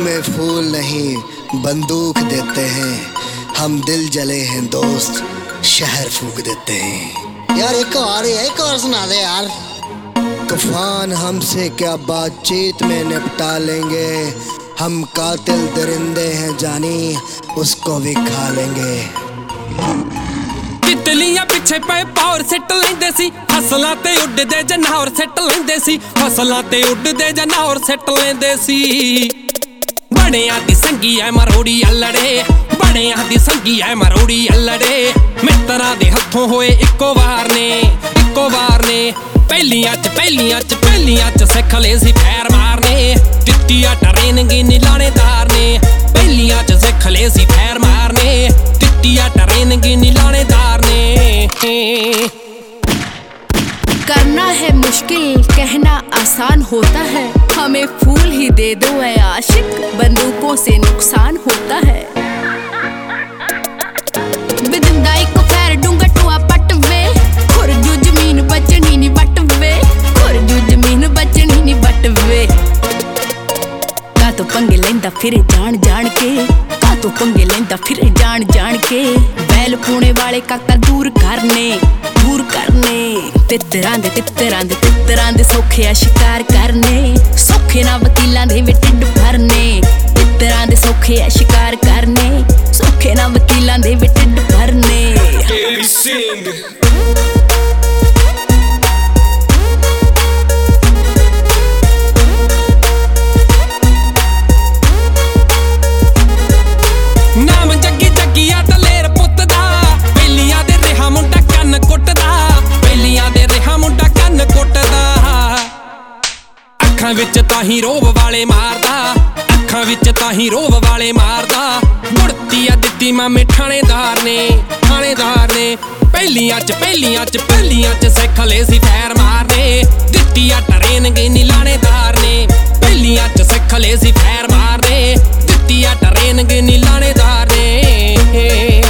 में फूल नहीं बंदूक देते हैं, हम दिल जले हैं दोस्त शहर फूंक देते हैं। यार एक और सुना दे यार। तूफान हमसे क्या बातचीत में निपटा लेंगे, हम कातिल दरिंदे हैं जानी उसको भी खा लेंगे। तितलियां पिछे पे पावर सिट लेंदे सी, फसलां ते उड़दे जनावर सिट लेंदे सी, फसलां ते उड़दे जनावर सिट लेंदे सी। बड़ियां दी संगी ऐ मरोड़ी अल्लड़े, बड़ियां दी संगी ऐ मरोड़ी अल्लड़े, मित्तरां दे हत्थों होए इक्को वार ने पहलियां च सिख ले सी पैर मारने, दित्तिया ट्रेनिंग नी लानेदार ने, पहलियां च सिख ले सी पैर मारने, दित्तिया ट्रेनिंग नी लानेदार ने। करना है मुश्किल कहना आसान होता है, हमें फूल ही दे दो ऐ आशिक, बंदूकों से नुकसान होता है। बिदंदाई को खैर डूंगा टुआ पट वे, खुरजू जमीन बचनी नी बट वे, खुरजू जमीन बचनी नी बट वे। का तो पंगे लेंदा फिर जान जान के, का तो पंगे लेंदा फिर जान जान के, बैल पुणे वाले काका दूर करने तितरां दे सौखे आ शिकार करने, सौखे ना वकीलां दे वे ढिड भरने, तितरां दे सौखे आ शिकार करने, सौखे ना वकीलां दे वे ढिड भरने। नाम जग्गी जग्गिया दलेर पुੱਤ ਦਾ, बेलियां दे रेहा मुंडा कन्न कुੱਟਦਾ, बेलियां दे रेहा मुंडा कन्न कुੱਟਦਾ। ਅੱਖਾਂ ਵਿੱਚ ਤਾਂ ਹੀ ਰੋਬ ਵਾਲੇ ਮਾਰਦਾ, ਅੱਖਾਂ ਵਿੱਚ ਤਾਂ ਹੀ ਰੋਬ ਵਾਲੇ ਮਾਰਦਾ, ਗੁੜਤੀ ਆ ਦਿੱਤੀ ਮਾਮੇ ਥਾਣੇਦਾਰ ਨੇ ਪਹਿਲੀਆਂ ਚ ਸਿੱਖ ਲੈ ਸੀ ਫੈਰ ਮਾਰਨੇ, ਦਿੱਤੀ ਆ ਟਰੇਨਿੰਗ ਨੀ ਲਾਣੇਦਾਰ ਨੇ, ਪਹਿਲੀਆਂ ਚ ਸਿੱਖ ਲੈ ਸੀ ਫੈਰ ਮਾਰਨੇ, ਦਿੱਤੀ ਆ ਟਰੇਨਿੰਗ ਨੀ ਲਾਣੇਦਾਰ ਨੇ।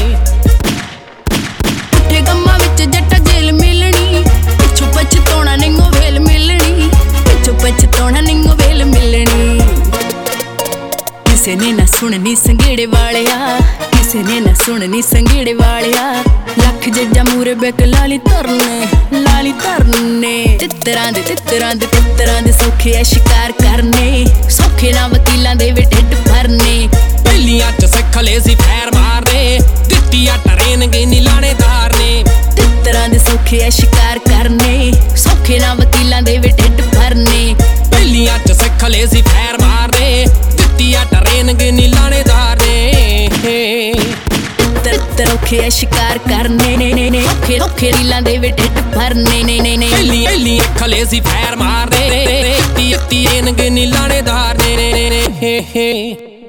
ਉੱਠੇ ਗੰਮਾਂ ਵਿੱਚ ਜੱਟਾ ਜੇਲ ਮਿਲਣੀ, ਪਿੱਛੋਂ ਪਛਤਾਉਣਾ ਨਿੰਗੋ ਵੇਲ ਮਿਲਣੀ, ਪਿੱਛੋਂ ਪਛਤਾਉਣਾ ਨਿੰਗੋ ਵੇਲ ਮਿਲਣੀ। ਕਿਸੇ ਨੇ ਨਾ ਸੁਣਨੀ ਸੰਘੇੜੇ ਵਾਲਿਆ, ਕਿਸੇ ਨੇ ਨਾ ਸੁਣਨੀ ਸੰਘੇੜੇ ਵਾਲਿਆ, ਲੱਖ ਜੱਜਾਂ ਮੂਰੇ ਬੈਕ ਲਾਲੀ ਧਰਨੇ ਤਿੱਤਰਾਂ ਦੇ ਸੌਖੇ ਆ ਸ਼ਿਕਾਰ ਕਰਨੇ, ਸੌਖੇ ਨਾ ਵਕੀਲਾਂ ਦੇ ਵੇ ਢਿੱਡ ਭਰਨੇ। ਪਹਿਲੀਆਂ ਚ ਸਿੱਖ ਲੈ ਸੀ ਫੈਰ ਮਾਰਨੇ, ਦਿੱਤੀ ਆ ਟਰੇਨਿੰਗ ਨੀ ਲਾਣੇਦਾਰ ਨੇ, ਤਿੱਤਰਾਂ ਦੇ ਸੌਖੇ ਆ ਸ਼ਿਕਾਰ ਕਰਨੇ, ਸੌਖੇ ਨਾ ਵਕੀਲਾਂ ਦੇ ਵੇ ਢਿੱਡ ਭਰਨੇ। ਪਹਿਲੀਆਂ ਚ ਸਿੱਖ ਲੈ ਸੀ ਫੈਰ ਮਾਰਨੇ, ਦਿੱਤੀ ਆ ਟਰੇਨਿੰਗ ਨੀ ਲਾਣੇਦਾਰ ਨੇ। ਔਖੇ ਆ ਸ਼ਿਕਾਰ ਕਰਨੇ, ਔਖੇ ਰੀਲਾਂ ਦੇ ਵੇ ਢਿੱਡ ਭਰਨੇ। ਪਹਿਲੀਆਂ ਖਲੇ ਸੀ ਫੈਰ ਮਾਰਨੇ, ਦਿੱਤੀ ਟਰੇਨਿੰਗ ਨੀ ਲਾਣੇਦਾਰ ਨੇ।